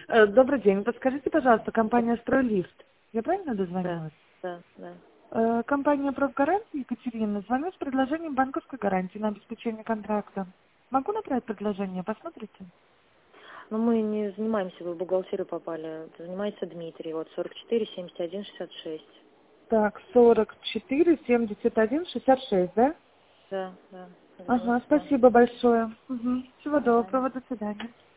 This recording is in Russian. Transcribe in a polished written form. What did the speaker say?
Добрый день. Подскажите, пожалуйста, компания «Стройлифт». Я правильно дозвонилась? Да, да. Компания «Профгаранти», Екатерина, звоню с предложением банковской гарантии на обеспечение контракта. Могу направить предложение? Посмотрите. Но мы не занимаемся, вы в бухгалтерию попали. Занимается Дмитрий, вот 44 71 66. Так, 44 71 66, да? Да, да. Ага, Извините, да. спасибо большое. Всего До свидания. доброго, до свидания.